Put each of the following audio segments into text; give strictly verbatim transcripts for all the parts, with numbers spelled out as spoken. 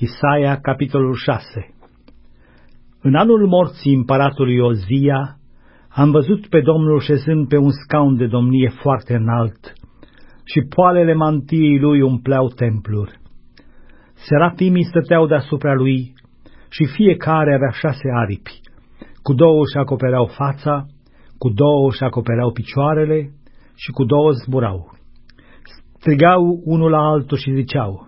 Isaia, capitolul șase. În anul morții împăratului Ozia, am văzut pe Domnul șezând pe un scaun de domnie foarte înalt și poalele mantiei lui umpleau templul. Serafimii stăteau deasupra lui și fiecare avea șase aripi, cu două își acopereau fața, cu două își acopereau picioarele și cu două zburau. Strigau unul la altul și ziceau: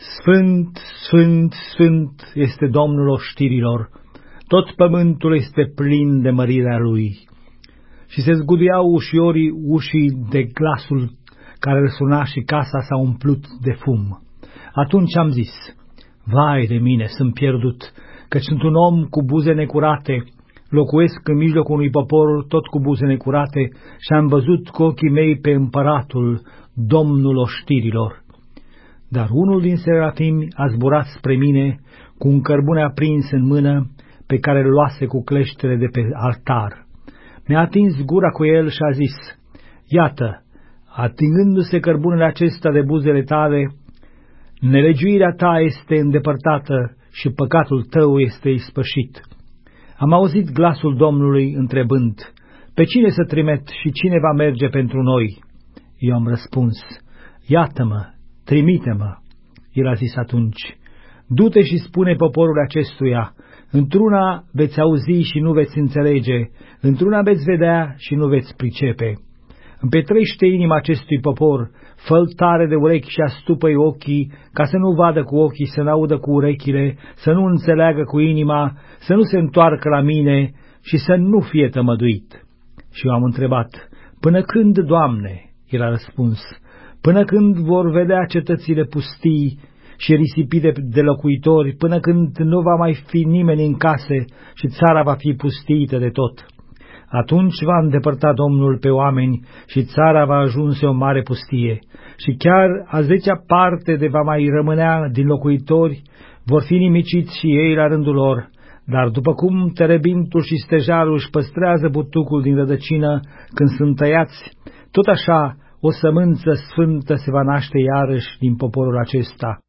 Sfânt, Sfânt, Sfânt este Domnul oștirilor, tot pământul este plin de mărirea Lui. Și se zguduiau ușiorii ușii de glasul care răsuna și casa s-a umplut de fum. Atunci am zis: Vai de mine, sunt pierdut, căci sunt un om cu buze necurate, locuiesc în mijlocul unui popor tot cu buze necurate și am văzut cu ochii mei pe împăratul, Domnul oștirilor. Dar unul din serafimi a zburat spre mine cu un cărbune aprins în mână, pe care îl luase cu cleștele de pe altar. Mi-a atins gura cu el și a zis: Iată, atingându-se cărbunele acesta de buzele tale, nelegiuirea ta este îndepărtată și păcatul tău este ispășit. Am auzit glasul Domnului întrebând: Pe cine să trimet și cine va merge pentru noi? Eu am răspuns: Iată-mă, trimite-mă. El a zis atunci: Du-te și spune poporul acestuia: Într-una veți auzi și nu veți înțelege, într-una veți vedea și nu veți pricepe. Împetrește inima acestui popor, fă-l tare de urechi și astupă-i ochii, ca să nu vadă cu ochii, să n-audă cu urechile, să nu înțeleagă cu inima, să nu se întoarcă la mine și să nu fie tămăduit. Și eu am întrebat: Până când, Doamne? El a răspuns: Până când vor vedea cetățile pustii și risipite de locuitori, până când nu va mai fi nimeni în case și țara va fi pustiită de tot. Atunci va îndepărta Domnul pe oameni și țara va ajunge o mare pustie, și chiar a zecea parte de va mai rămânea din locuitori vor fi nimiciți și ei la rândul lor. Dar după cum terebintul și stejarul își păstrează butucul din rădăcină când sunt tăiați, tot așa o sămânță sfântă se va naște iarăși din poporul acesta.